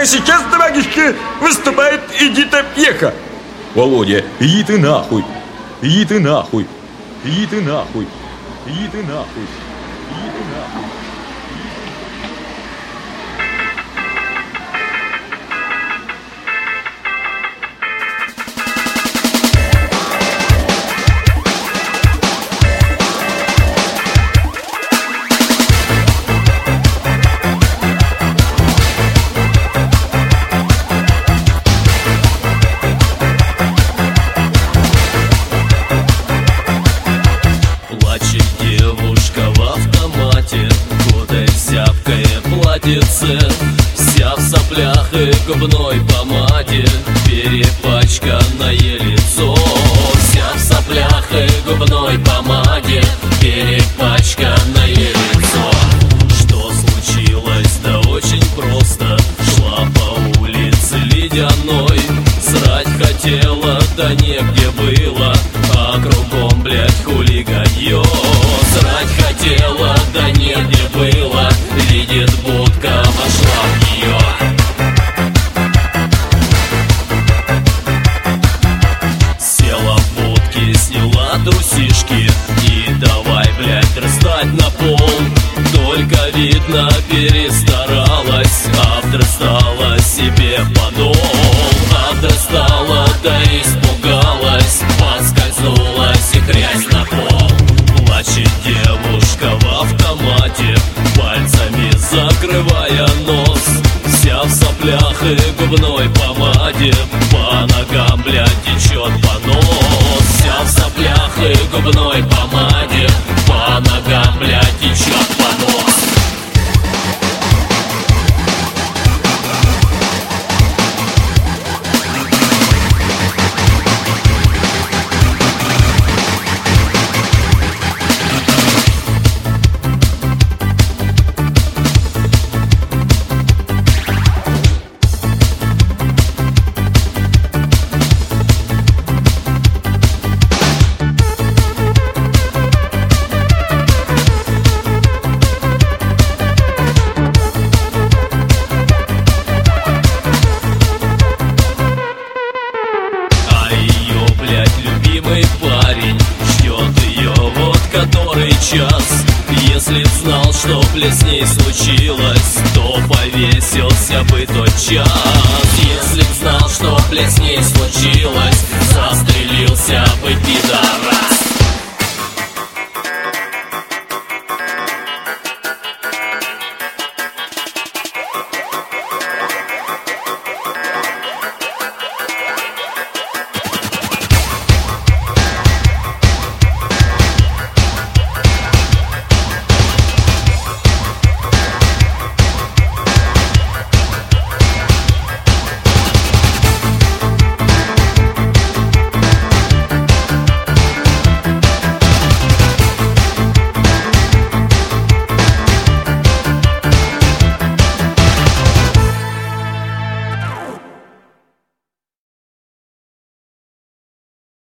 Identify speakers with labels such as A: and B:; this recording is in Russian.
A: А сейчас, товарищи, выступает Эдита Пьеха. Володя, иди ты нахуй. Иди ты нахуй. Иди ты нахуй. Иди ты нахуй. Иди ты нахуй.
B: Вся в соплях и губной помаде, перепачканное лицо. Вся в соплях и губной помаде, перепачканное лицо. Что случилось? Да очень просто. Шла по улице ледяной, срать хотела, да негде было, а кругом, блядь, хулиганье. Срать хотела, да негде было, видит будка, вошла в нее. Села в будке, сняла трусишки и давай, блядь, растать на пол. Только, видно, перестаралась, авторстала себе подол. Авторстала, да испугалась, поскользнулась и грязь на пол. Плачет девушка в автомате, пальцами закрывая нос. Вся в соплях и губной помаде, по ногам, блядь, течет понос. Вся в соплях и губной помаде, по ногам, блядь, течет понос. Парень ждет ее вот который час. Если б знал, что б с ней случилось, то повесился бы тот час. Если б знал, что б с ней случилось, застрелился бы пидорас.